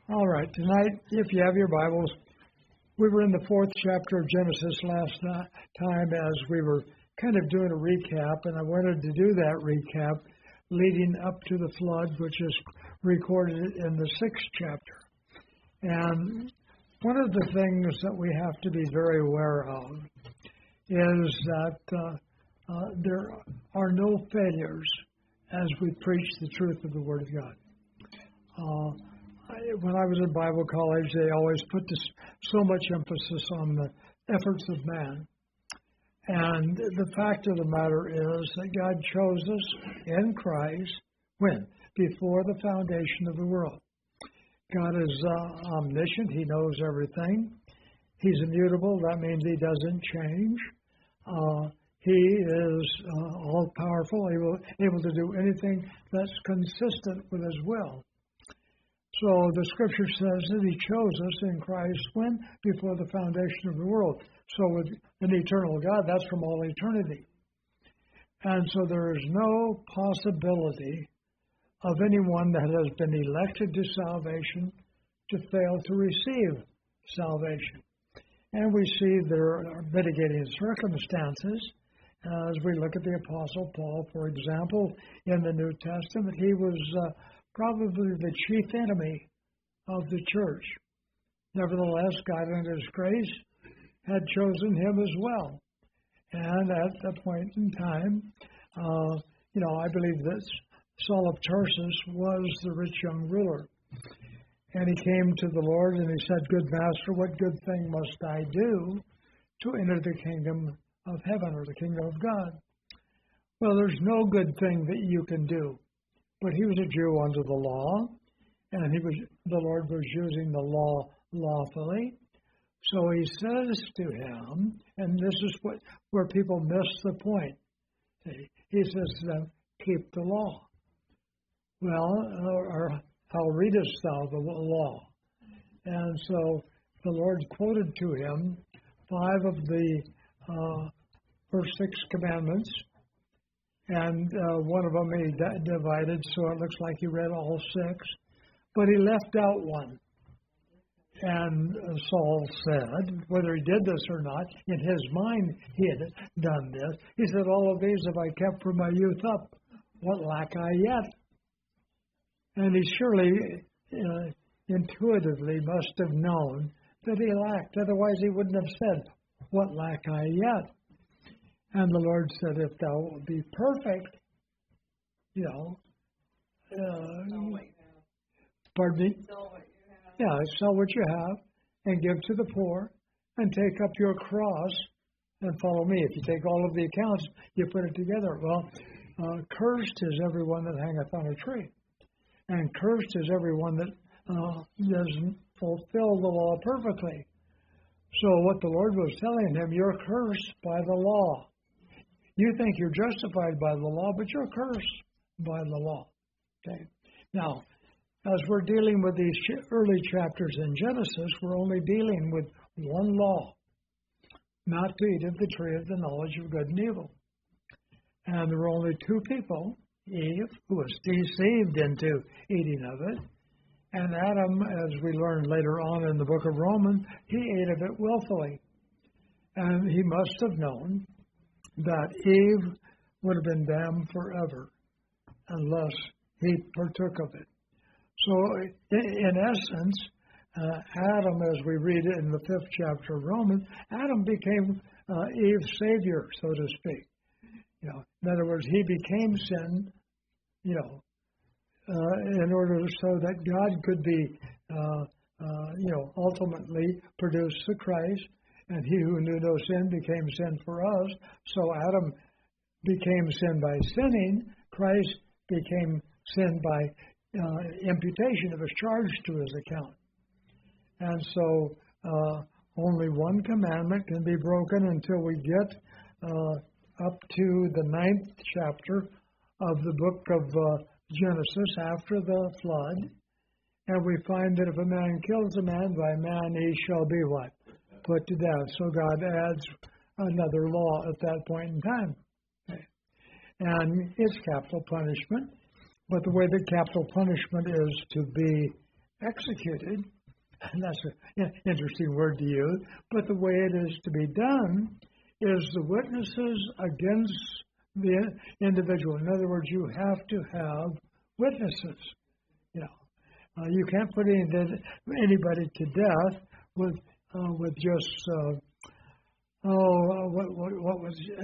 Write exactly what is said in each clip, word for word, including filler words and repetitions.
All right, tonight, if you have your Bibles, we were in the fourth chapter of Genesis last time as we were kind of doing a recap, and I wanted to do that recap leading up to the flood, which is recorded in the sixth chapter. And one of the things that we have to be very aware of is that uh, uh, there are no failures as we preach the truth of the Word of God. Uh, When I was in Bible college, they always put this, so much emphasis on the efforts of man. And the fact of the matter is that God chose us in Christ, when? Before the foundation of the world. God is uh, omniscient. He knows everything. He's immutable. That means he doesn't change. Uh, he is uh, all-powerful, able, able to do anything that's consistent with his will. So the Scripture says that he chose us in Christ when? Before the foundation of the world. So with an eternal God, that's from all eternity. And so there is no possibility of anyone that has been elected to salvation to fail to receive salvation. And we see there are mitigating circumstances. As we look at the Apostle Paul, for example, in the New Testament, he was uh, probably the chief enemy of the church. Nevertheless, God in his grace had chosen him as well. And at that point in time, uh, you know, I believe that Saul of Tarsus was the rich young ruler. And he came to the Lord and he said, "Good master, what good thing must I do to enter the kingdom of heaven," or the kingdom of God? Well, there's no good thing that you can do. But he was a Jew under the law, and he was the Lord was using the law lawfully. So he says to him, and this is what where people miss the point. He says to them, "Keep the law." Well, or, or how readest thou the law? And so the Lord quoted to him five of the uh, first six commandments. And uh, one of them he d- divided, so it looks like he read all six. But he left out one. And uh, Saul said, whether he did this or not, in his mind he had done this. He said, "All of these have I kept from my youth up. What lack I yet?" And he surely uh, intuitively must have known that he lacked. Otherwise he wouldn't have said, "What lack I yet?" And the Lord said, "If thou wilt be perfect," you know, uh, pardon me? Yeah, sell what you have and give to the poor and take up your cross and follow me. If you take all of the accounts, you put it together. Well, uh, cursed is everyone that hangeth on a tree. And cursed is everyone that uh, doesn't fulfill the law perfectly. So what the Lord was telling him, you're cursed by the law. You think you're justified by the law, but you're cursed by the law. Okay. Now, as we're dealing with these early chapters in Genesis, we're only dealing with one law: not to eat of the tree of the knowledge of good and evil. And there were only two people: Eve, who was deceived into eating of it, and Adam, as we learned later on in the book of Romans, he ate of it willfully. And he must have known that Eve would have been damned forever unless he partook of it. So, in essence, uh, Adam, as we read it in the fifth chapter of Romans, Adam became uh, Eve's savior, so to speak. You know, in other words, he became sin, you know, uh, in order so that God could be, uh, uh, you know, ultimately produce the Christ. And he who knew no sin became sin for us. So Adam became sin by sinning. Christ became sin by uh, imputation. It was charged to his account. And so uh, only one commandment can be broken until we get uh, up to the ninth chapter of the book of uh, Genesis after the flood. And we find that if a man kills a man, by man he shall be what? Put to death. So God adds another law at that point in time. Okay. And it's capital punishment. But the way that capital punishment is to be executed, and that's an interesting word to use, but the way it is to be done is the witnesses against the individual. In other words, you have to have witnesses. You know, uh, you can't put any, anybody to death with uh, with just uh, oh uh, what what what was uh,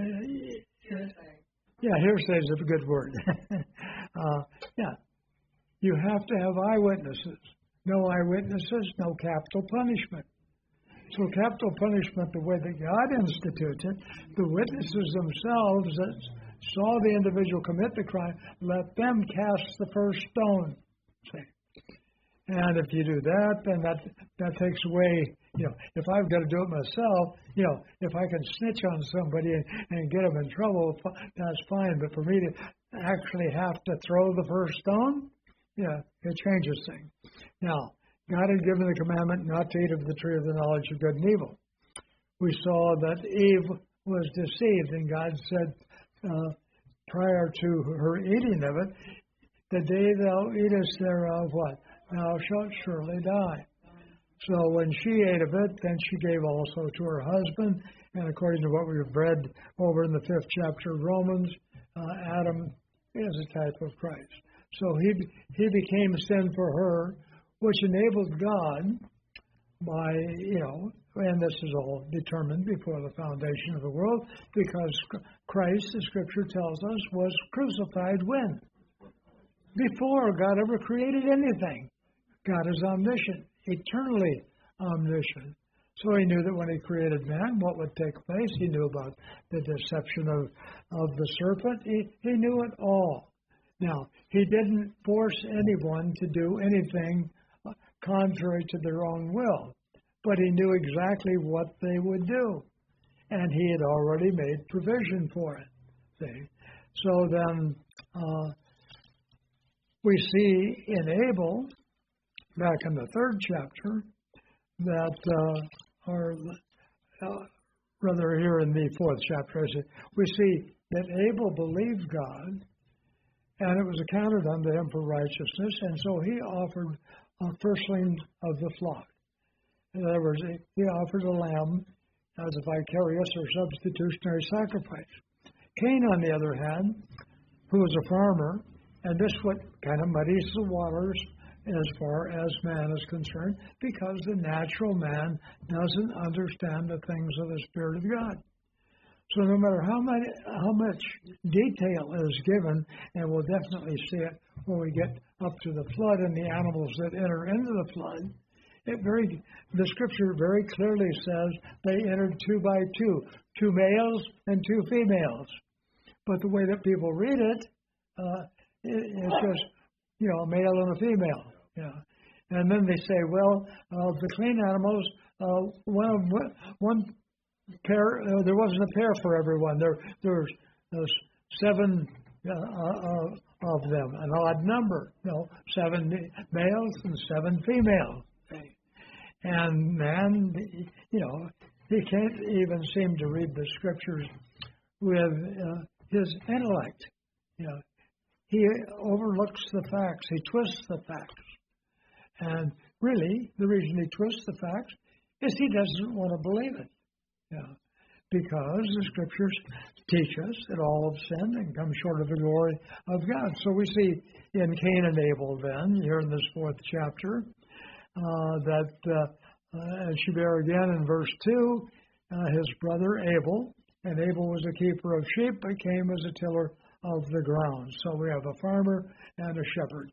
yeah hearsay is a good word. uh, yeah, you have to have eyewitnesses. No eyewitnesses, no capital punishment. So capital punishment, the way that God institutes it, the witnesses themselves that saw the individual commit the crime, let them cast the first stone. See? And if you do that, then that that takes away, you know, if I've got to do it myself, you know, if I can snitch on somebody and, and get them in trouble, that's fine. But for me to actually have to throw the first stone, yeah, it changes things. Now, God had given the commandment not to eat of the tree of the knowledge of good and evil. We saw that Eve was deceived, and God said uh, prior to her eating of it, the day thou eatest thereof, what? Thou shalt surely die. So when she ate of it, then she gave also to her husband, and according to what we've read over in the fifth chapter of Romans, uh, Adam is a type of Christ. So he he became sin for her, which enabled God by, you know, and this is all determined before the foundation of the world, because Christ, the Scripture tells us, was crucified when? Before God ever created anything. God is omniscient, eternally omniscient. So he knew that when he created man, what would take place. He knew about the deception of, of the serpent. He, he knew it all. Now, he didn't force anyone to do anything contrary to their own will, but he knew exactly what they would do, and he had already made provision for it. See? So then uh, we see in Abel, back in the third chapter, that, uh, or uh, rather here in the fourth chapter, we see that Abel believed God, and it was accounted unto him for righteousness, and so he offered a firstling of the flock. In other words, he offered a lamb as a vicarious or substitutionary sacrifice. Cain, on the other hand, who was a farmer, and this what kind of muddies the waters as far as man is concerned, because the natural man doesn't understand the things of the Spirit of God. So no matter how much, how much detail is given, and we'll definitely see it when we get up to the flood and the animals that enter into the flood, it very the Scripture very clearly says they entered two by two, two males and two females. But the way that people read it, uh, it it's just, you know, a male and a female. Yeah. And then they say, well, uh, the clean animals, uh, one of one pair, uh, there wasn't a pair for everyone. There, there's uh, seven uh, uh, of them, an odd number. You know, seven males and seven females. And man, you know, he can't even seem to read the Scriptures with uh, his intellect. You know, he overlooks the facts. He twists the facts. And really, the reason he twists the facts is he doesn't want to believe it. Yeah. Because the Scriptures teach us that all have sinned and come short of the glory of God. So we see in Cain and Abel then, here in this fourth chapter, uh, that, uh, uh, as you bear again in verse two, uh, his brother Abel, and Abel was a keeper of sheep, but Cain was a tiller of the ground. So we have a farmer and a shepherd.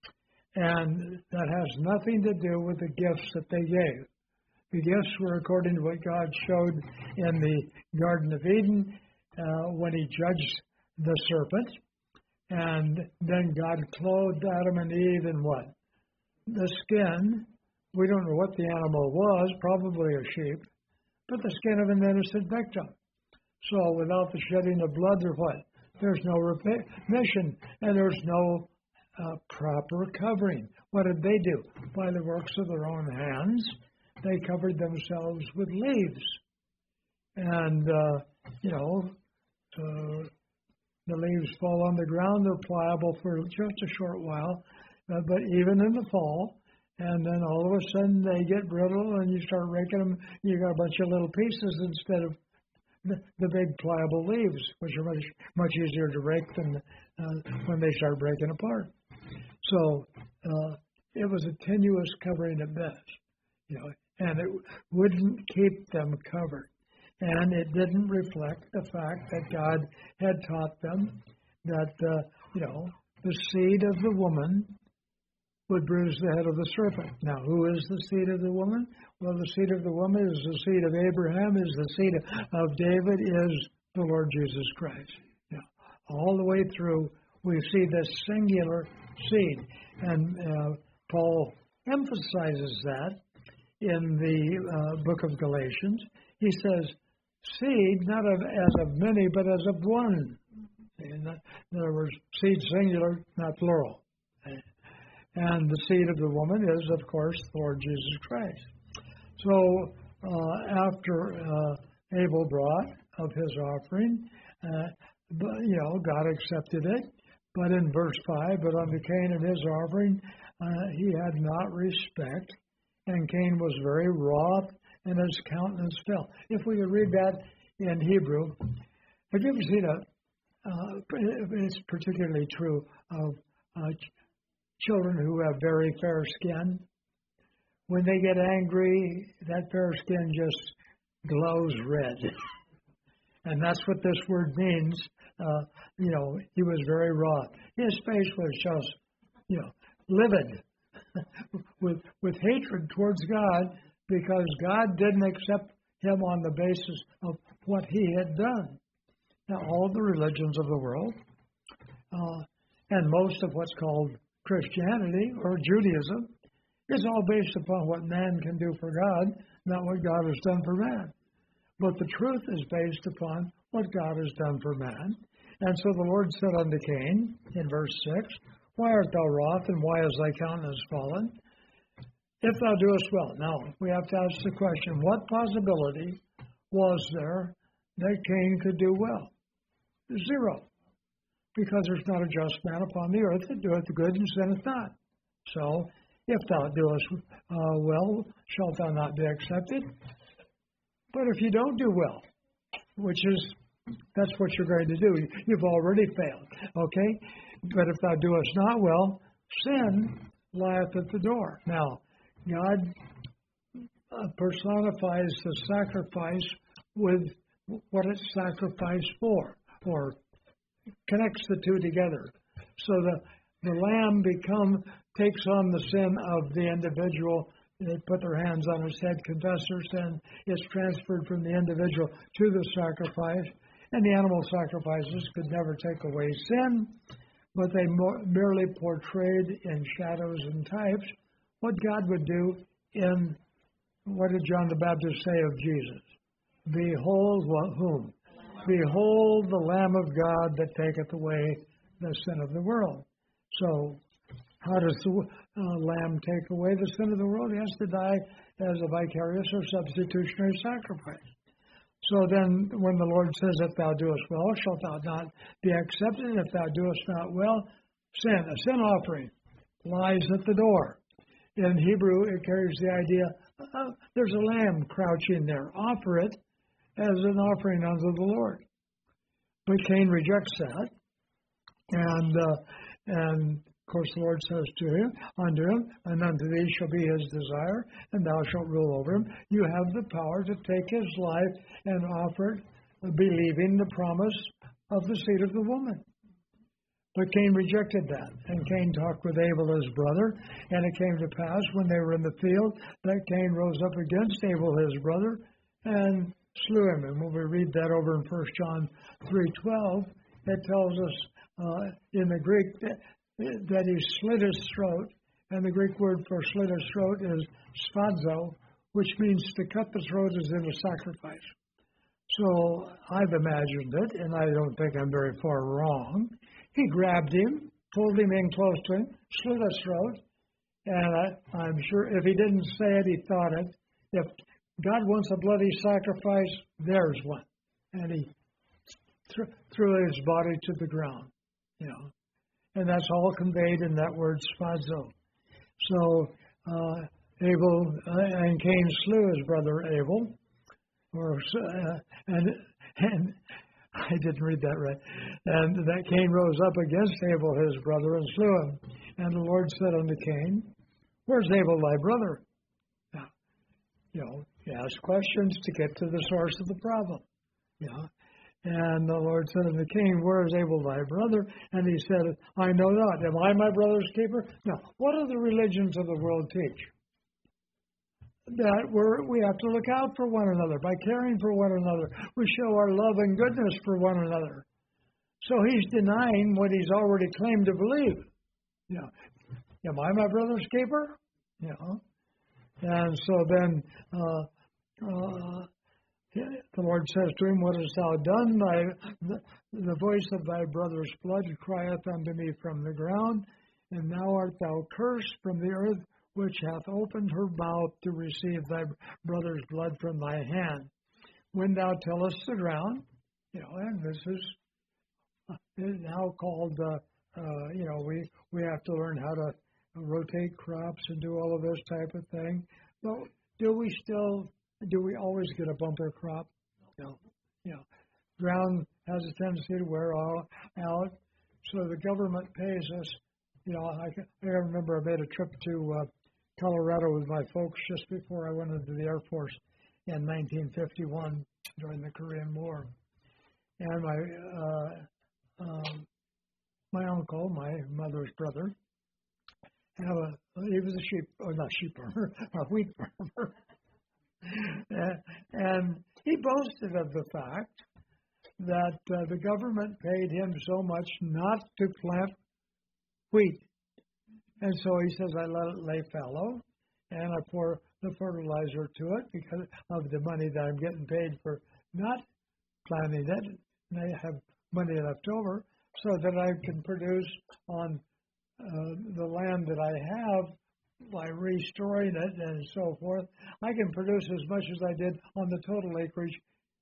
And that has nothing to do with the gifts that they gave. The gifts were according to what God showed in the Garden of Eden uh, when he judged the serpent. And then God clothed Adam and Eve in what? The skin. We don't know what the animal was, probably a sheep, but the skin of an innocent victim. So without the shedding of blood, there's what? There's no remission, and there's no uh, proper covering. What did they do? By the works of their own hands, they covered themselves with leaves. And, uh, you know, uh, the leaves fall on the ground. They're pliable for just a short while. Uh, but even in the fall, and then all of a sudden they get brittle, and you start raking them. You got a bunch of little pieces instead of the, the big pliable leaves, which are much much easier to rake than uh, when they start breaking apart. So uh, it was a tenuous covering at best, you know, and it wouldn't keep them covered. And it didn't reflect the fact that God had taught them that, uh, you know, the seed of the woman would bruise the head of the serpent. Now, who is the seed of the woman? Well, the seed of the woman is the seed of Abraham, is the seed of David, is the Lord Jesus Christ. You know, all the way through, we see this singular seed. And uh, Paul emphasizes that in the uh, book of Galatians. He says, seed, not of, as of many, but as of one. In other words, seed singular, not plural. And the seed of the woman is, of course, the Lord Jesus Christ. So uh, after uh, Abel brought of his offering, uh, but, you know, God accepted it. But in verse five, but unto Cain and his offering, uh, he had not respect, and Cain was very wroth, and his countenance fell. If we could read that in Hebrew, have you ever seen a, uh, it's particularly true of uh, children who have very fair skin. When they get angry, that fair skin just glows red. And that's what this word means. Uh, you know, he was very wroth. His face was just, you know, livid with with hatred towards God, because God didn't accept him on the basis of what he had done. Now, all the religions of the world, uh, and most of what's called Christianity or Judaism, is all based upon what man can do for God, not what God has done for man. But the truth is based upon what God has done for man. And so the Lord said unto Cain, in verse six, why art thou wroth, and why is thy countenance fallen? If thou doest well. Now, we have to ask the question, what possibility was there that Cain could do well? Zero. Because there's not a just man upon the earth that doeth good and sinneth not. So, if thou doest uh, well, shalt thou not be accepted. But if you don't do well, which is, that's what you're going to do, you've already failed, okay? But if thou doest not well, sin lieth at the door. Now, God uh, personifies the sacrifice with what it's sacrificed for, or connects the two together. So the, the lamb become takes on the sin of the individual. They put their hands on his head, confess their sin. It's transferred from the individual to the sacrifice. And the animal sacrifices could never take away sin, but they more, merely portrayed in shadows and types what God would do in, what did John the Baptist say of Jesus? Behold, what, whom? Behold the Lamb of God that taketh away the sin of the world. So, how does the uh, Lamb take away the sin of the world? He has to die as a vicarious or substitutionary sacrifice. So then, when the Lord says, if thou doest well, shalt thou not be accepted. If thou doest not well, sin, a sin offering, lies at the door. In Hebrew, it carries the idea, uh, there's a lamb crouching there. Offer it as an offering unto the Lord. But Cain rejects that. And, uh, and of course, the Lord says to him, unto him, and unto thee shall be his desire, and thou shalt rule over him. You have the power to take his life and offer it, believing the promise of the seed of the woman. But Cain rejected that, and Cain talked with Abel his brother, and it came to pass when they were in the field that Cain rose up against Abel his brother and slew him. And when we read that over in First John three twelve, it tells us uh, in the Greek that, that he slit his throat, and the Greek word for slit his throat is sphadzo, which means to cut the throat as in a sacrifice. So I've imagined it, and I don't think I'm very far wrong. He grabbed him, pulled him in close to him, slit his throat, and I, I'm sure if he didn't say it, he thought it. If God wants a bloody sacrifice, there's one. And he th- threw his body to the ground, you know. And that's all conveyed in that word spazo. So uh, Abel uh, and Cain slew his brother Abel, or uh, and and I didn't read that right. And that Cain rose up against Abel his brother and slew him. And the Lord said unto Cain, "Where's Abel thy brother?" Now, you know, he asked questions to get to the source of the problem. You know. And the Lord said unto Cain, "Where is Abel thy brother?" And he said, "I know not. Am I my brother's keeper?" Now, what do the religions of the world teach? That we're, we have to look out for one another. By caring for one another, we show our love and goodness for one another. So he's denying what he's already claimed to believe. You know, am I my brother's keeper? You know. And so then uh, uh, the Lord says to him, "What hast thou done? Thy, the, the voice of thy brother's blood crieth unto me from the ground, and now art thou cursed from the earth, which hath opened her mouth to receive thy brother's blood from thy hand. When thou tillest the ground," you know, and this is, is now called, uh, uh, you know, we, we have to learn how to rotate crops and do all of this type of thing. But do we still, do we always get a bumper crop? No. You know, ground has a tendency to wear all out, so the government pays us. You know, I, I remember I made a trip to uh, Colorado with my folks just before I went into the Air Force in nineteen fifty-one during the Korean War. And my uh, um, my uncle, my mother's brother, had a, he was a sheep, or not sheep farmer, a wheat farmer. and, and he boasted of the fact that uh, the government paid him so much not to plant wheat. And so he says, "I let it lay fallow, and I pour the fertilizer to it because of the money that I'm getting paid for not planting it. And I have money left over so that I can produce on uh, the land that I have by restoring it and so forth. I can produce as much as I did on the total acreage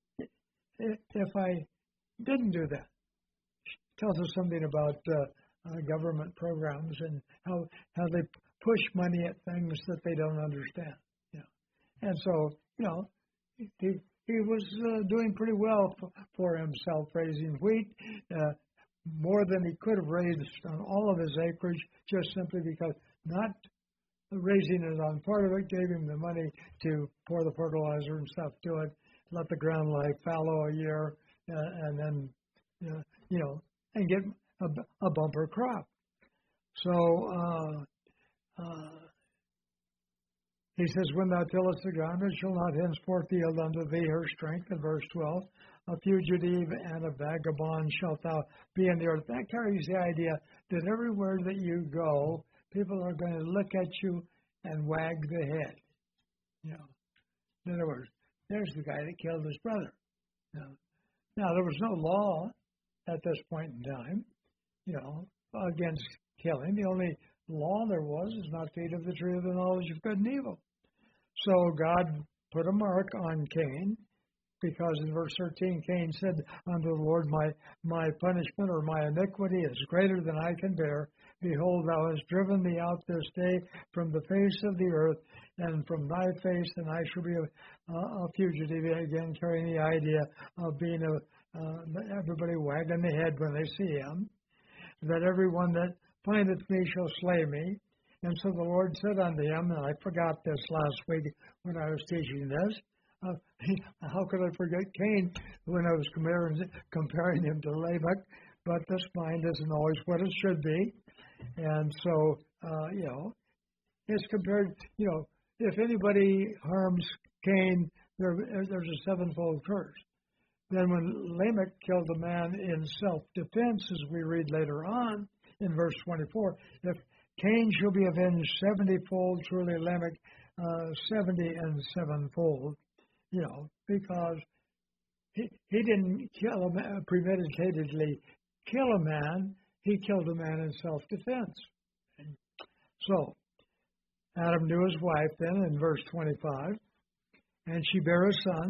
if I didn't do that." Tells us something about uh, Uh, government programs and how how they push money at things that they don't understand. You know. And so, you know, he he was uh, doing pretty well for, for himself, raising wheat uh, more than he could have raised on all of his acreage, just simply because not raising it on part of it gave him the money to pour the fertilizer and stuff to it, let the ground lie fallow a year, uh, and then you know, you know and get A, a bumper crop. So uh, uh, he says, "When thou tillest the ground, it shall not henceforth yield unto thee her strength." In verse twelve, "A fugitive and a vagabond shalt thou be in the earth." That carries the idea that everywhere that you go, people are going to look at you and wag the head. You know, in other words, there's the guy that killed his brother. You know? Now, there was no law at this point in time, you know, against killing. The only law there was is not to eat of the tree of the knowledge of good and evil. So God put a mark on Cain, because in verse thirteen, Cain said unto the Lord, my, my punishment or my iniquity is greater than I can bear. Behold, thou hast driven me out this day from the face of the earth, and from thy face, and I shall be a, a fugitive. Again, carrying the idea of being a, uh, everybody wagging the head when they see him. That everyone that findeth me shall slay me. And so the Lord said unto him, and I forgot this last week when I was teaching this, uh, how could I forget Cain when I was comparing, comparing him to Lamech? But this mind isn't always what it should be. And so, uh, you know, it's compared, you know, if anybody harms Cain, there, there's a sevenfold curse. Then when Lamech killed a man in self-defense, as we read later on in verse twenty-four, if Cain shall be avenged seventyfold, truly Lamech uh, seventy and sevenfold, you know, because he, he didn't kill a man, premeditatedly kill a man, he killed a man in self-defense. So, Adam knew his wife then in verse twenty-five, and she bare a son,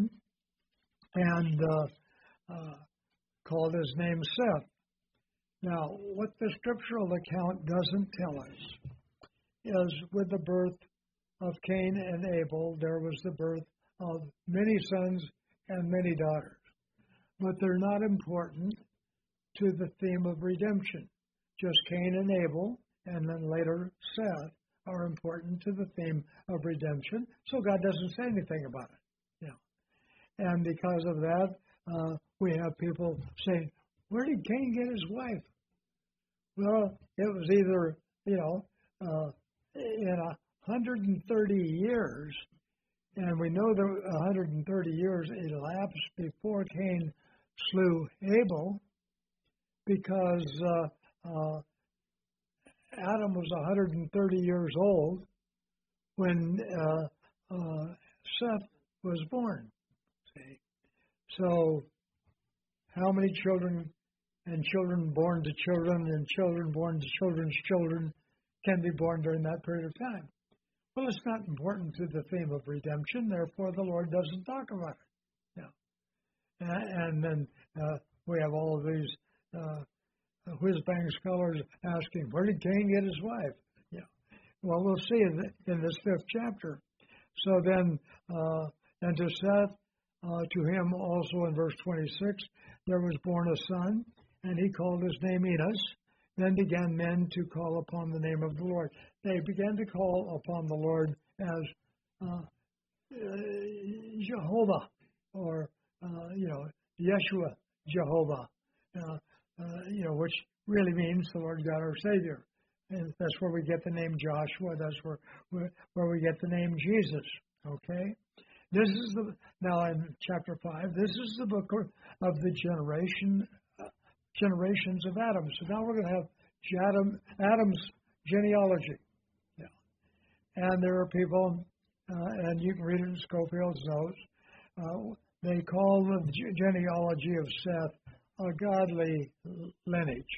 and uh, uh, called his name Seth. Now, what the scriptural account doesn't tell us is with the birth of Cain and Abel, there was the birth of many sons and many daughters. But they're not important to the theme of redemption. Just Cain and Abel, and then later Seth, are important to the theme of redemption. So God doesn't say anything about it. You know. And because of that, uh, we have people saying, where did Cain get his wife? Well, it was either, you know, uh, in a one hundred thirty years, and we know that one hundred thirty years elapsed before Cain slew Abel, because uh, uh, Adam was one hundred thirty years old when uh, uh, Seth was born. See? So, how many children and children born to children and children born to children's children can be born during that period of time? Well, it's not important to the theme of redemption, therefore the Lord doesn't talk about it. Yeah. And then uh, we have all of these uh, whiz-bang scholars asking, where did Cain get his wife? Yeah. Well, we'll see in, the, in this fifth chapter. So then, uh, and to Seth, uh, to him also in verse twenty-six, there was born a son, and he called his name Enos. Then began men to call upon the name of the Lord. They began to call upon the Lord as uh, uh, Jehovah, or, uh, you know, Yeshua Jehovah, uh, uh, you know, which really means the Lord God our Savior. And that's where we get the name Joshua. That's where, where, where we get the name Jesus, okay? This is the, now in chapter five, this is the book of the generation generations of Adam. So now we're going to have Adam, Adam's genealogy. Yeah. And there are people, uh, and you can read it in Scofield's notes, uh, they call the genealogy of Seth a godly lineage.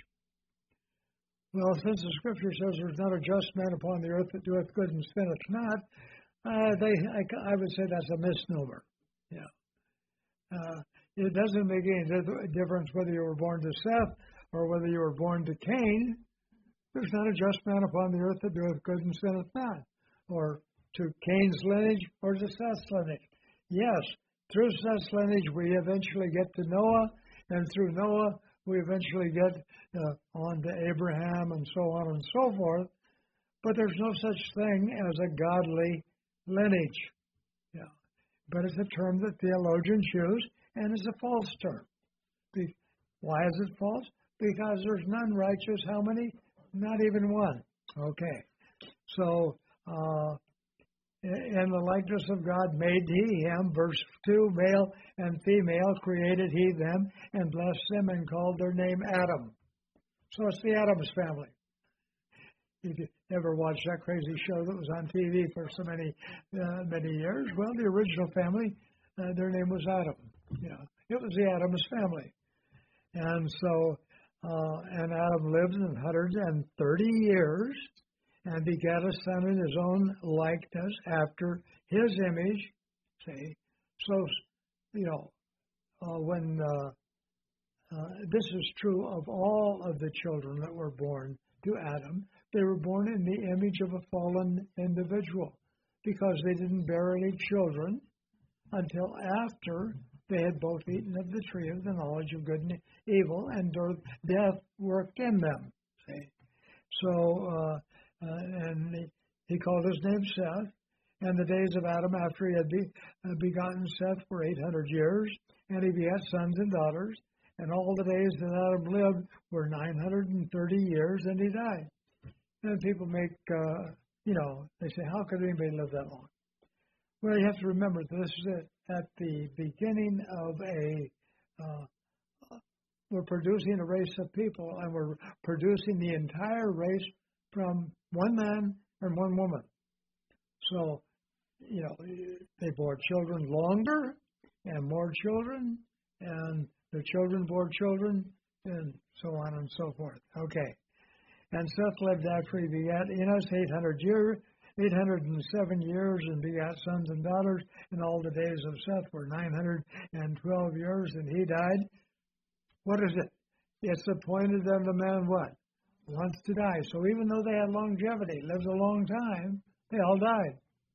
Well, since the scripture says there's not a just man upon the earth that doeth good and sinneth not, uh, they, I, I would say that's a misnomer. Yeah. Uh, It doesn't make any difference whether you were born to Seth or whether you were born to Cain. There's not a just man upon the earth that doeth good and sinneth not. Or to Cain's lineage or to Seth's lineage. Yes, through Seth's lineage we eventually get to Noah, and through Noah we eventually get uh, on to Abraham and so on and so forth. But there's no such thing as a godly lineage. Yeah. But it's a term that theologians use, and it's a false term. Be- Why is it false? Because there's none righteous. How many? Not even one. Okay. So, uh, in the likeness of God made he him, verse two, male and female created he them, and blessed them and called their name Adam. So it's the Adams family. If you ever watched that crazy show that was on T V for so many, uh, many years, well, the original family, uh, their name was Adam. Yeah, it was the Adams family. And so, uh, and Adam lived one hundred thirty years and begat a son in his own likeness after his image. See, so, you know, uh, when uh, uh, this is true of all of the children that were born to Adam, they were born in the image of a fallen individual because they didn't bear any children until after they had both eaten of the tree of the knowledge of good and evil, and death worked in them. See? So, uh, uh, and he, he called his name Seth, and the days of Adam after he had be, uh, begotten Seth were eight hundred years, and he begat sons and daughters, and all the days that Adam lived were nine hundred thirty years, and he died. And people make, uh, you know, they say, how could anybody live that long? Well, you have to remember this is at the beginning of a, uh, we're producing a race of people, and we're producing the entire race from one man and one woman. So, you know, they bore children longer and more children, and the children bore children, and so on and so forth. Okay. And Seth lived after he begat Enos eight hundred years, eight hundred seven years, and begat sons and daughters, and all the days of Seth were nine hundred twelve years, and he died. What is it? It's appointed unto man what? Once to die. So even though they had longevity, lived a long time, they all died.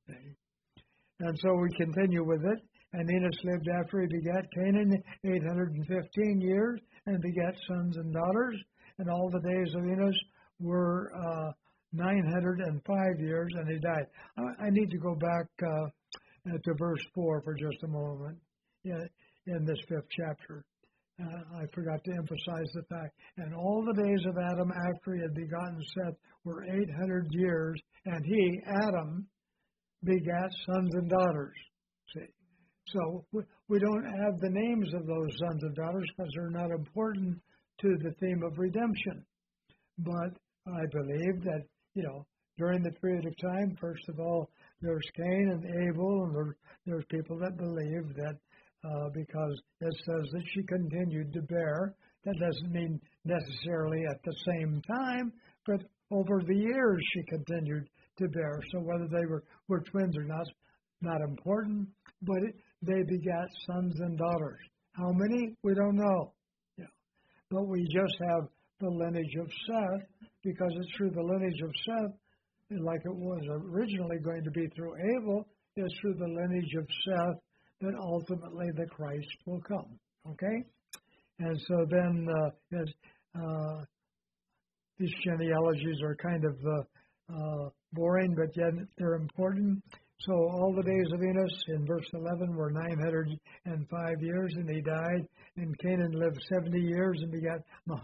See? And so we continue with it. And Enos lived after he begat Canaan eight hundred fifteen years and begat sons and daughters. And all the days of Enos were uh, nine hundred five years, and he died. I, I need to go back uh, to verse four for just a moment in, in this fifth chapter. Uh, I forgot to emphasize the fact. And all the days of Adam after he had begotten Seth were eight hundred years, and he, Adam, begat sons and daughters. See? So we, we don't have the names of those sons and daughters because they're not important to the theme of redemption. But I believe that, you know, during the period of time, first of all, there's Cain and Abel, and there, there's people that believe that uh, because it says that she continued to bear, that doesn't mean necessarily at the same time, but over the years she continued to bear. So whether they were, were twins or not, not important, but it, they begat sons and daughters. How many? We don't know. Yeah. But we just have the lineage of Seth, because it's through the lineage of Seth, like it was originally going to be through Abel, it's through the lineage of Seth that ultimately the Christ will come. Okay? And so then uh, as, uh, these genealogies are kind of uh, uh, boring, but yet they're important. So all the days of Enos in verse eleven were nine hundred five years, and he died. And Canaan lived seventy years and begat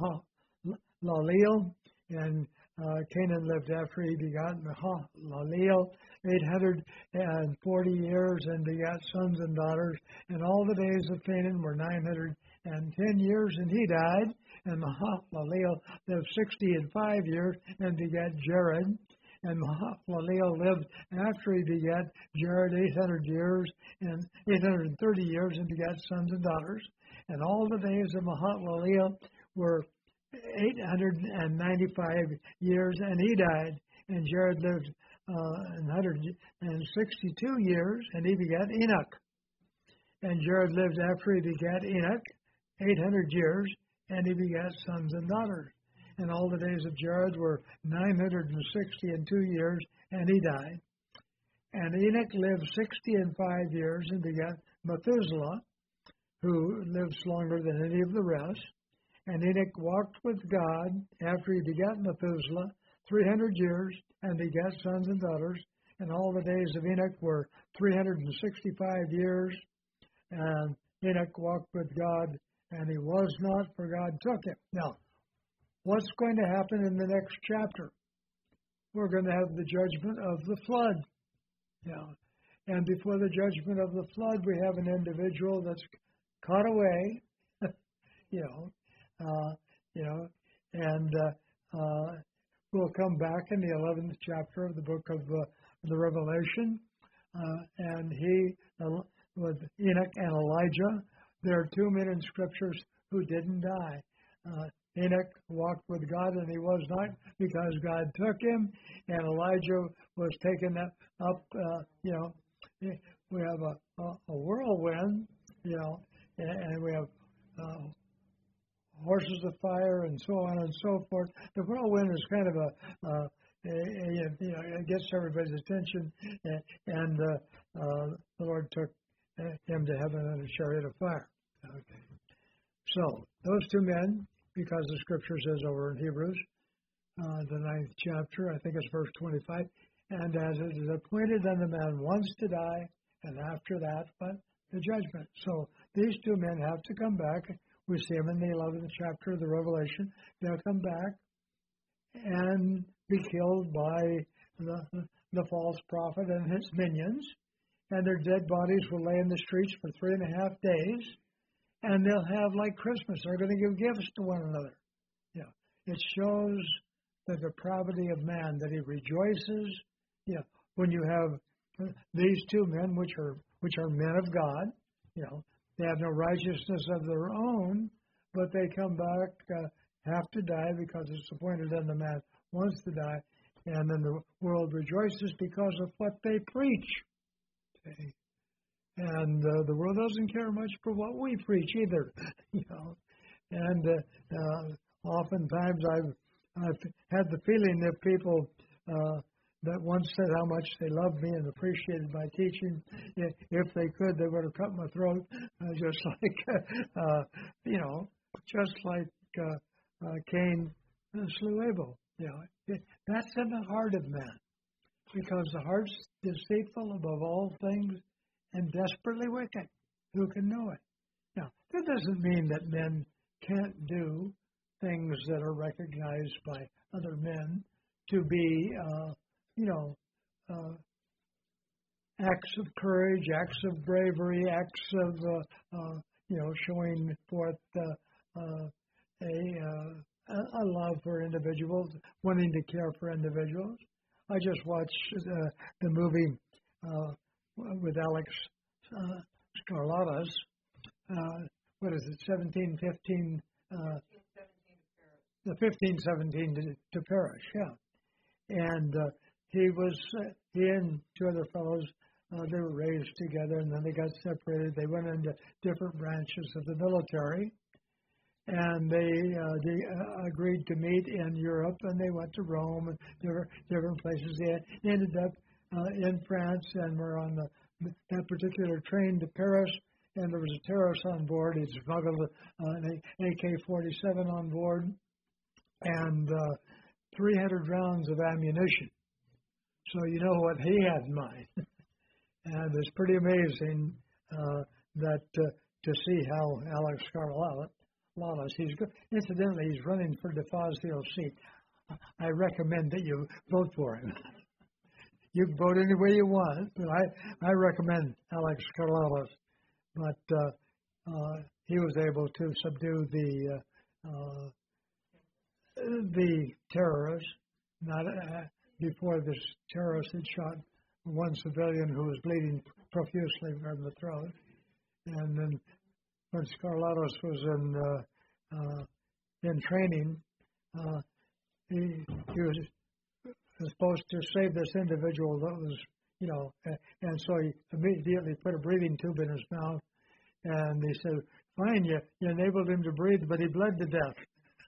Mahalaleel. And uh, Canaan lived after he begot Mahalaleel eight hundred forty years and begat sons and daughters. And all the days of Canaan were nine hundred ten years, and he died. And Mahalaleel lived sixty and five years and begat Jared. And Mahalaleel lived after he begat Jared eight hundred years and eight hundred thirty years and begat sons and daughters. And all the days of Mahalaleel were eight hundred ninety-five years, and he died. And Jared lived uh, one hundred sixty-two years, and he begat Enoch. And Jared lived after he begat Enoch eight hundred years, and he begat sons and daughters. And all the days of Jared were nine hundred sixty and two years, and he died. And Enoch lived sixty and five years and begat Methuselah, who lives longer than any of the rest. And Enoch walked with God after he begat Methuselah three hundred years and begat sons and daughters. And all the days of Enoch were three hundred sixty-five years. And Enoch walked with God, and he was not, for God took him. Now, what's going to happen in the next chapter? We're going to have the judgment of the flood. Yeah. And before the judgment of the flood, we have an individual that's caught away, you know, uh, you know, and uh, uh, we'll come back in the eleventh chapter of the book of uh, the Revelation, uh, and he, uh, with Enoch and Elijah, there are two men in scriptures who didn't die. Uh, Enoch walked with God, and he was not, because God took him, and Elijah was taken up, up uh, you know, we have a, a, a whirlwind, you know, and, and we have uh, horses of fire and so on and so forth. The whirlwind is kind of a, uh, a, a you know, it gets everybody's attention, and, and uh, uh, the Lord took him to heaven in a chariot of fire. Okay. So those two men, because the scripture says over in Hebrews, uh, the ninth chapter, I think it's verse twenty-five, and as it is appointed unto man once to die, and after that, but the judgment. So these two men have to come back. We see them in the eleventh chapter of the Revelation. They'll come back and be killed by the, the false prophet and his minions, and their dead bodies will lay in the streets for three and a half days. And they'll have like Christmas. They're going to give gifts to one another. Yeah, it shows the depravity of man, that he rejoices. Yeah, when you have these two men, which are which are men of God, you know, they have no righteousness of their own, but they come back, uh, have to die because it's appointed unto man once to die, and then the world rejoices because of what they preach. Okay. And uh, the world doesn't care much for what we preach either, you know. And uh, uh, oftentimes I've, I've had the feeling that people uh, that once said how much they loved me and appreciated my teaching. If they could, they would have cut my throat, uh, just like, uh, you know, just like uh, uh, Cain uh, slew Abel. You know, it, that's in the heart of man, because the heart's deceitful above all things and desperately wicked. Who can know it? Now, that doesn't mean that men can't do things that are recognized by other men to be, uh, you know, uh, acts of courage, acts of bravery, acts of, uh, uh, you know, showing forth uh, uh, a, uh, a love for individuals, wanting to care for individuals. I just watched uh, the movie uh, with Alex uh, Skarlatos. Uh, what is it, seventeen fifteen? Uh, the fifteen seventeen to, to Paris, yeah. And uh, he was, uh, he and two other fellows, uh, they were raised together, and then they got separated. They went into different branches of the military, and they, uh, they uh, agreed to meet in Europe, and they went to Rome and different, different places. They ended up uh, in France and were on the, that particular train to Paris, and there was a terrorist on board. He smuggled uh, an A K forty-seven on board and uh, three hundred rounds of ammunition. So you know what he had in mind. And it's pretty amazing uh, that uh, to see how Alex Skarlatos, he's good. Incidentally, he's running for DeFazio's seat. I recommend that you vote for him. You can vote any way you want, but I, I recommend Alex Skarlatos. But uh, uh, he was able to subdue the uh, uh, the terrorists. Not uh, before this terrorist had shot one civilian who was bleeding profusely from the throat, and then when Skarlatos was in uh, uh, in training, uh, he he was supposed to save this individual that was, you know, and so he immediately put a breathing tube in his mouth, and he said, "Fine, you, you enabled him to breathe, but he bled to death."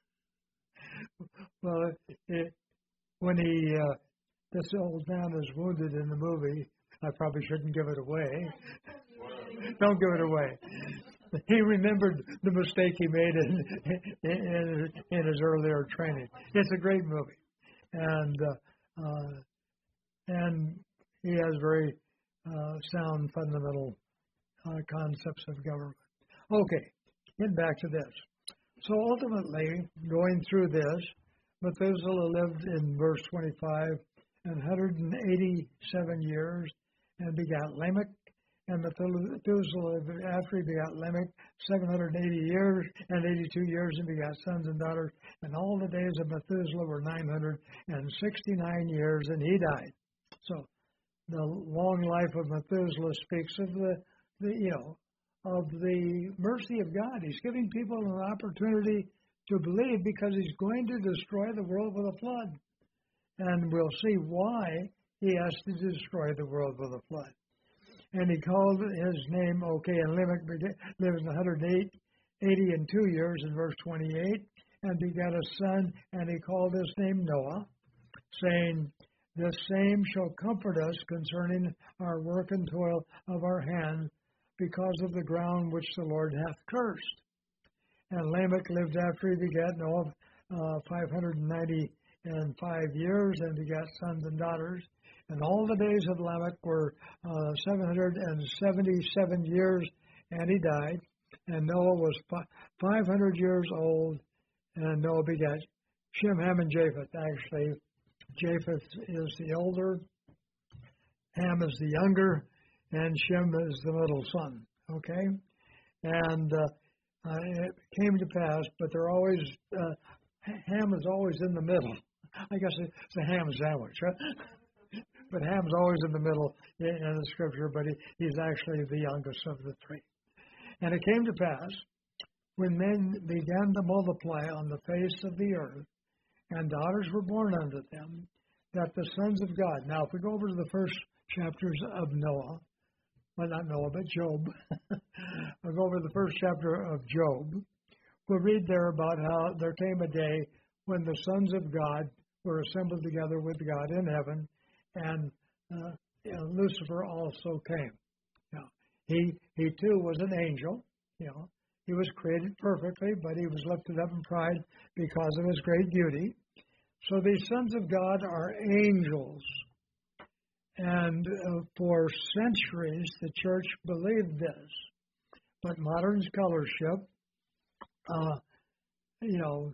Well, it, when he, uh, this old man is wounded in the movie, I probably shouldn't give it away. Don't give it away. He remembered the mistake he made in, in, in his earlier training. It's a great movie, and uh, uh, and he has very uh, sound fundamental uh, concepts of government. Okay, getting back to this. So ultimately, going through this, Methuselah lived in verse twenty-five one hundred eighty-seven years and begat Lamech. And Methuselah, after he begat Lamech, seven hundred eighty years and eighty-two years and begat sons and daughters. And all the days of Methuselah were nine hundred sixty-nine years, and he died. So the long life of Methuselah speaks of the, the you know, of the mercy of God. He's giving people an opportunity to believe because he's going to destroy the world with a flood. And we'll see why he has to destroy the world with a flood. And he called his name, okay, and Lamech lived one hundred eighty and two years in verse twenty-eight, and begat a son, and he called his name Noah, saying, "The same shall comfort us concerning our work and toil of our hands, because of the ground which the Lord hath cursed." And Lamech lived after he begat Noah uh, five hundred ninety and five years, and begat sons and daughters. And all the days of Lamech were uh, seven hundred seventy-seven years, and he died. And Noah was five hundred years old, and Noah begat Shem, Ham, and Japheth. Actually, Japheth is the older, Ham is the younger, and Shem is the middle son. Okay? And uh, uh, it came to pass, but they're always, uh, Ham is always in the middle. I guess it's a ham sandwich, huh? But Ham's always in the middle in, in the scripture, but he, he's actually the youngest of the three. And it came to pass, when men began to multiply on the face of the earth, and daughters were born unto them, that the sons of God. Now, if we go over to the first chapters of Noah, well, not Noah, but Job. We'll go over the first chapter of Job. We'll read there about how there came a day when the sons of God were assembled together with God in heaven, and uh, you know, Lucifer also came. You know, he he too was an angel. You know, he was created perfectly, but he was lifted up in pride because of his great beauty. So these sons of God are angels. And uh, for centuries, the church believed this. But modern scholarship, uh, you know,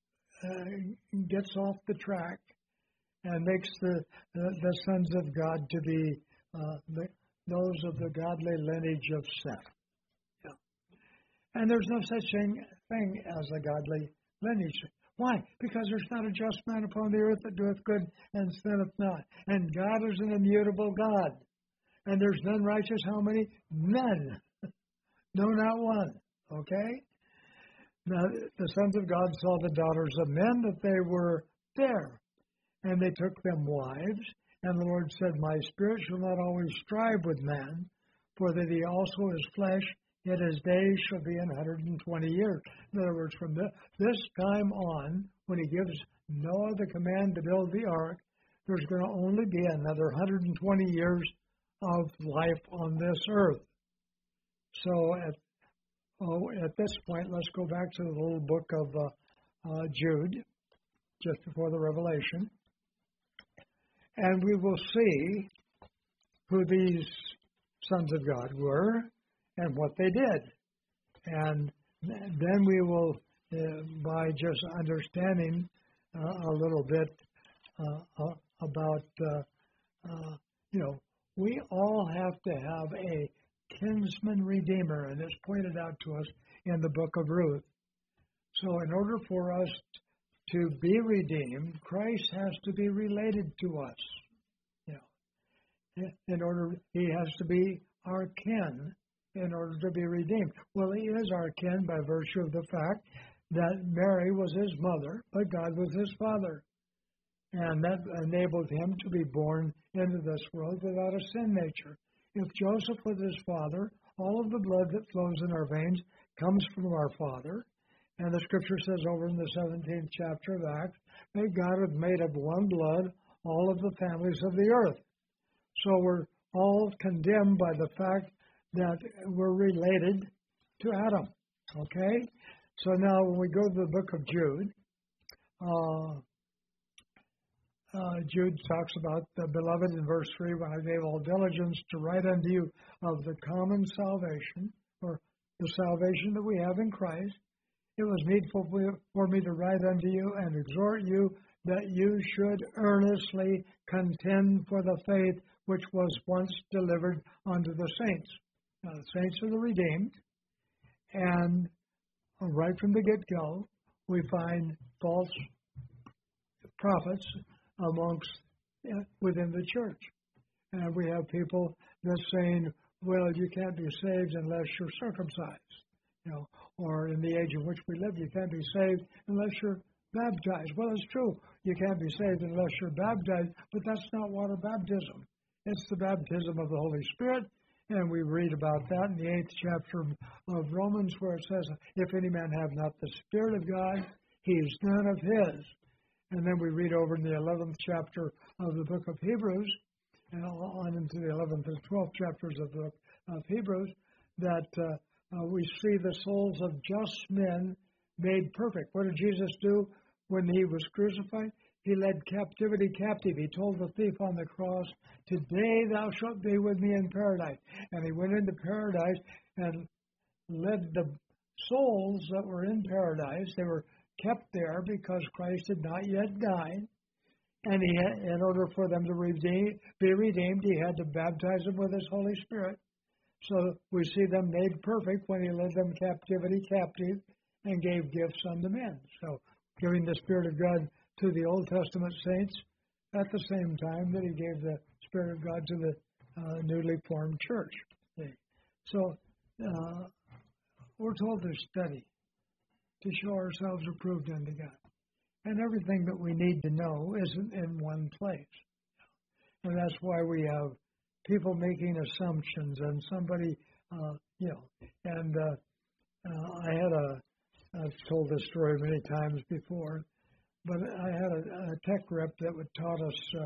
uh, gets off the track and makes the, the, the sons of God to be uh, the, those of the godly lineage of Seth. Yeah. And there's no such thing, thing as a godly lineage. Why? Because there's not a just man upon the earth that doeth good and sinneth not. And God is an immutable God. And there's none righteous. How many? None. No, not one. Okay? Now, the sons of God saw the daughters of men, that they were fair. And they took them wives. And the Lord said, My spirit shall not always strive with man, for that he also is flesh, yet his days shall be an hundred and twenty years. In other words, from this time on, when he gives Noah the command to build the ark, there's going to only be another one hundred twenty years of life on this earth. So at oh, at this point, let's go back to the little book of uh, uh, Jude, just before the Revelation, and we will see who these sons of God were and what they did. And then we will, uh, by just understanding uh, a little bit uh, uh, about, uh, uh, you know, we all have to have a kinsman redeemer, and it's pointed out to us in the book of Ruth. So in order for us to be redeemed, Christ has to be related to us. You know, in order, he has to be our kin in order to be redeemed. Well, he is our kin by virtue of the fact that Mary was his mother, but God was his father. And that enabled him to be born into this world without a sin nature. If Joseph was his father, all of the blood that flows in our veins comes from our father. And the scripture says over in the seventeenth chapter of Acts, that God had made of one blood all of the families of the earth. So we're all condemned by the fact that we're related to Adam. Okay? So now when we go to the book of Jude, uh, uh, Jude talks about the beloved in verse three, when I gave all diligence to write unto you of the common salvation, or the salvation that we have in Christ, it was needful for me to write unto you and exhort you that you should earnestly contend for the faith which was once delivered unto the saints. Now, the saints are the redeemed, and right from the get-go, we find false prophets amongst uh, within the church. And we have people that's saying, well, you can't be saved unless you're circumcised. You know, or in the age in which we live, you can't be saved unless you're baptized. Well, it's true. You can't be saved unless you're baptized, but that's not water baptism. It's the baptism of the Holy Spirit, and we read about that in the eighth chapter of Romans, where it says, if any man have not the Spirit of God, he is none of his. And then we read over in the eleventh chapter of the book of Hebrews, and on into the eleventh and twelfth chapters of the book of Hebrews, that uh, Uh, we see the souls of just men made perfect. What did Jesus do when he was crucified? He led captivity captive. He told the thief on the cross, today thou shalt be with me in paradise. And he went into paradise and led the souls that were in paradise. They were kept there because Christ had not yet died. And he had, in order for them to redeem, be redeemed, he had to baptize them with his Holy Spirit. So we see them made perfect when he led them captivity captive and gave gifts unto men. So giving the Spirit of God to the Old Testament saints at the same time that he gave the Spirit of God to the uh, newly formed church. See? So uh, we're told to study, to show ourselves approved unto God. And everything that we need to know isn't in one place. And that's why we have people making assumptions, and somebody, uh, you know, and uh, uh, I had a, I've told this story many times before, but I had a, a tech rep that would taught us uh,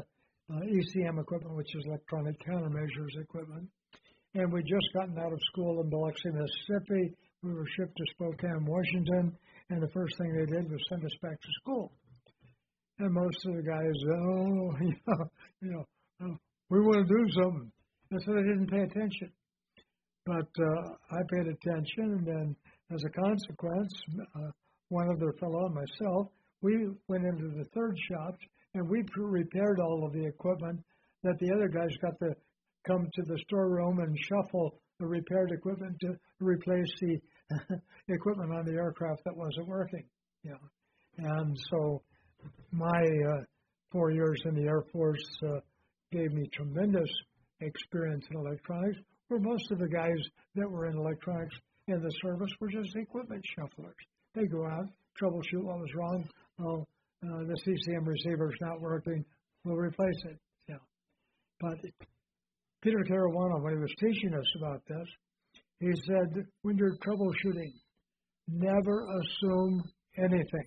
uh, E C M equipment, which is electronic countermeasures equipment. And we'd just gotten out of school in Biloxi, Mississippi. We were shipped to Spokane, Washington, and the first thing they did was send us back to school. And most of the guys, oh, you know, you know oh, we want to do something. And so they didn't pay attention. But uh, I paid attention, and then as a consequence, uh, one other fellow and myself, we went into the third shop, and we repaired all of the equipment that the other guys got to come to the storeroom and shuffle the repaired equipment to replace the equipment on the aircraft that wasn't working. You know. And so my uh, four years in the Air Force uh, gave me tremendous experience in electronics, where most of the guys that were in electronics in the service were just equipment shufflers. They go out, troubleshoot what was wrong. Oh, uh, the C C M receiver's not working. We'll replace it. Yeah. But Peter Caruana, when he was teaching us about this, he said, when you're troubleshooting, never assume anything.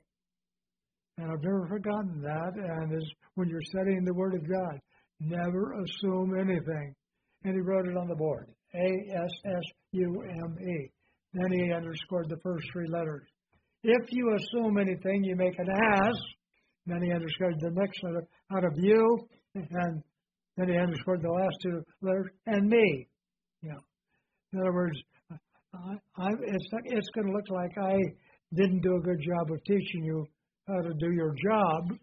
And I've never forgotten that. And is when you're studying the Word of God, never assume anything. And he wrote it on the board, A S S U M E. Then he underscored the first three letters. If you assume anything, you make an ass. Then he underscored the next letter, out of you. And then he underscored the last two letters, and me. You know. In other words, I, I, it's, it's going to look like I didn't do a good job of teaching you how to do your job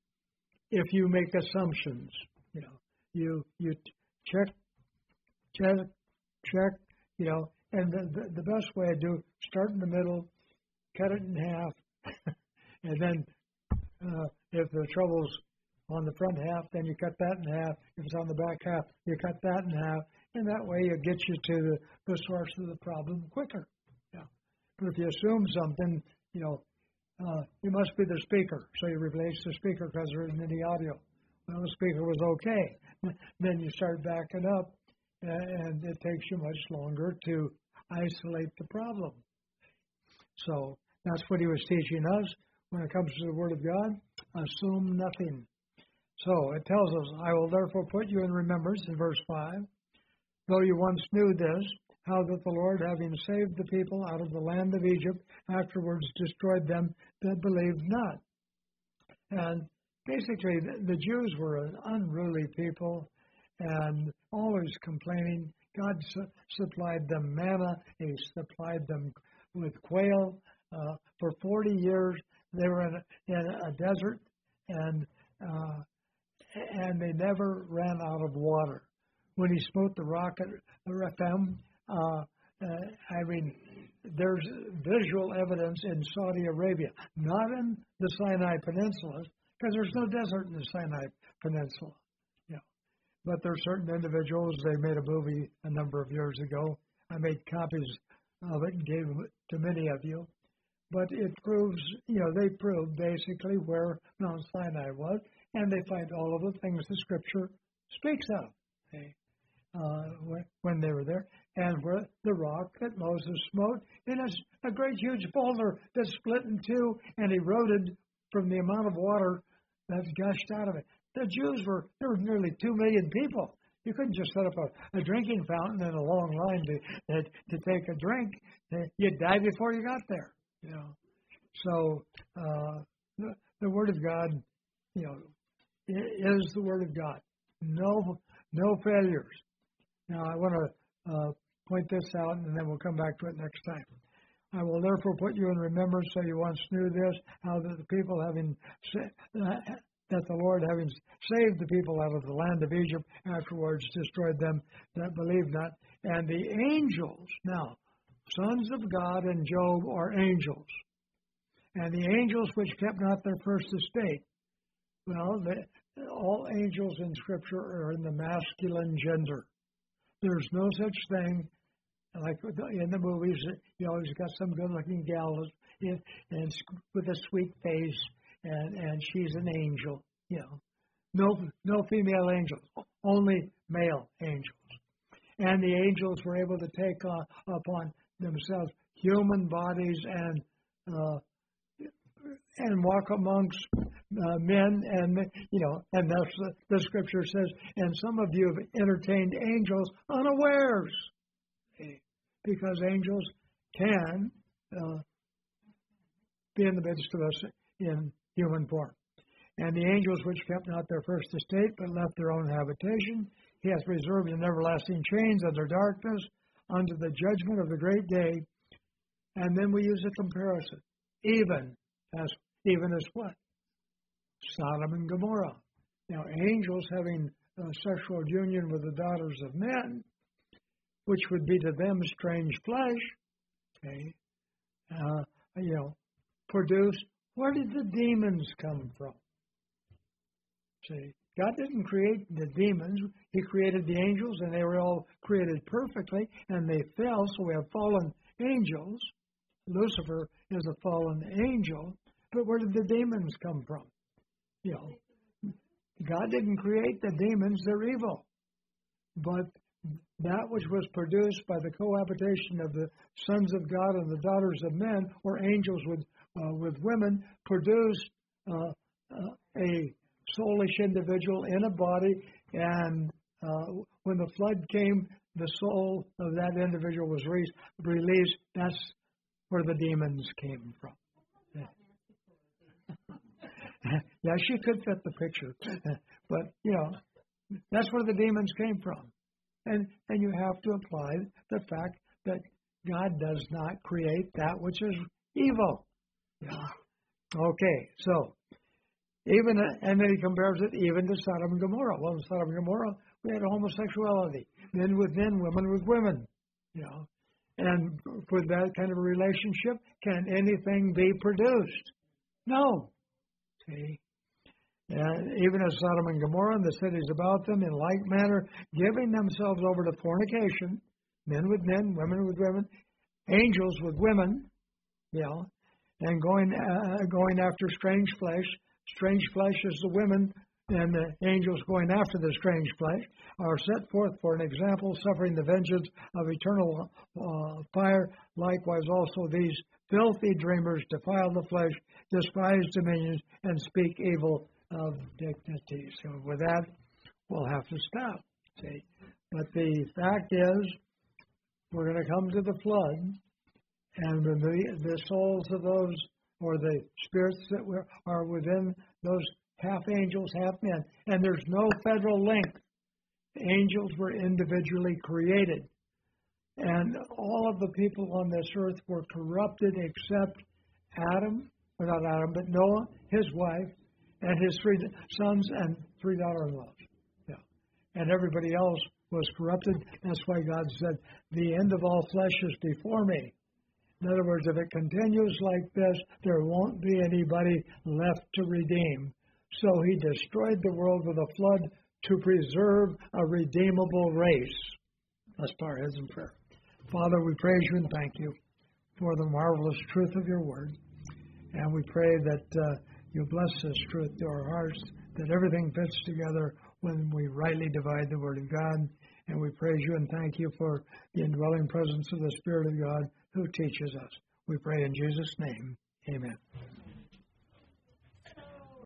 if you make assumptions. You know, you you check, check, check. You know, and the the, the best way to do start in the middle, cut it in half, and then uh, if the trouble's on the front half, then you cut that in half. If it's on the back half, you cut that in half, and that way it gets you to the, the source of the problem quicker. Yeah. But if you assume something, you know, uh, you must be the speaker, so you replace the speaker because there isn't any audio. Well, the speaker was okay. Then you start backing up, and it takes you much longer to isolate the problem. So that's what he was teaching us. When it comes to the Word of God, assume nothing. So it tells us, I will therefore put you in remembrance, in verse five, though you once knew this, how that the Lord, having saved the people out of the land of Egypt, afterwards destroyed them that believed not. And basically, the, the Jews were an unruly people and always complaining. God su- supplied them manna. He supplied them with quail. Uh, for forty years, they were in a, in a desert, and uh, and they never ran out of water. When he smote the rock at Rephaim, uh, uh, I mean, there's visual evidence in Saudi Arabia, not in the Sinai Peninsula, because there's no desert in the Sinai Peninsula. Yeah. But there are certain individuals, they made a movie a number of years ago. I made copies of it and gave it to many of you. But it proves, you know, they prove basically where Mount Sinai was, and they find all of the things the Scripture speaks of, okay, uh, when, when they were there, and where the rock that Moses smote in a, a great huge boulder that split in two and eroded from the amount of water that gushed out of it. The Jews were, there were nearly two million people. You couldn't just set up a, a drinking fountain in a long line to, to, to take a drink. You'd die before you got there. You know, so uh, the, the Word of God, you know, is the Word of God. No, no failures. Now, I want to uh, point this out, and then we'll come back to it next time. I will therefore put you in remembrance, so you once knew this, how that the people having uh, that the Lord, having saved the people out of the land of Egypt, afterwards destroyed them that believed not, and the angels. Now, sons of God and Job are angels. And the angels which kept not their first estate. Well, they, all angels in Scripture are in the masculine gender. There's no such thing, like in the movies, you always got some good-looking gal in, and with a sweet face, and, and she's an angel. You know, no, no female angels, only male angels. And the angels were able to take uh, upon themselves human bodies and uh, and walk amongst uh, men, and you know, and that's the, the scripture says, and some of you have entertained angels unawares, because angels can uh, be in the midst of us in human form. And the angels which kept not their first estate, but left their own habitation, he hath reserved in everlasting chains under darkness, unto the judgment of the great day. And then we use a comparison, even as even as what? Sodom and Gomorrah. Now, angels having uh, sexual union with the daughters of men, which would be to them strange flesh, okay, uh, you know, produced. Where did the demons come from? See, God didn't create the demons. He created the angels, and they were all created perfectly, and they fell, so we have fallen angels. Lucifer is a fallen angel, but where did the demons come from? You know, God didn't create the demons, they're evil. But that which was produced by the cohabitation of the sons of God and the daughters of men, or angels with uh, with women, produced uh, uh, a soulish individual in a body, and uh, when the flood came, the soul of that individual was re- released. That's where the demons came from. Yeah. Yeah, she could fit the picture, but you know, that's where the demons came from. And and you have to apply the fact that God does not create that which is evil. Yeah. Okay, so even and then he compares it even to Sodom and Gomorrah. Well, in Sodom and Gomorrah, we had homosexuality, men with men, women with women. You know, and for that kind of a relationship, can anything be produced? No. See. And even as Sodom and Gomorrah and the cities about them, in like manner, giving themselves over to fornication, men with men, women with women, angels with women, you know, and going uh, going after strange flesh. Strange flesh is the women, and the angels going after the strange flesh are set forth for an example, suffering the vengeance of eternal uh, fire. Likewise also these filthy dreamers defile the flesh, despise dominions, and speak evil of dignity. So with that, we'll have to stop. See, but the fact is, we're going to come to the flood, and the, the souls of those, or the spirits that were, are within those half angels, half men, and there's no federal link. Angels were individually created, and all of the people on this earth were corrupted except Adam, or not Adam, but Noah, his wife, and his three sons and three daughter-in-laws. Yeah. And everybody else was corrupted. That's why God said, the end of all flesh is before me. In other words, if it continues like this, there won't be anybody left to redeem. So he destroyed the world with a flood to preserve a redeemable race. Let's bow our heads in prayer. Father, we praise you and thank you for the marvelous truth of your word. And we pray that uh, you bless this truth to our hearts, that everything fits together when we rightly divide the word of God. And we praise you and thank you for the indwelling presence of the Spirit of God who teaches us. We pray in Jesus' name. Amen.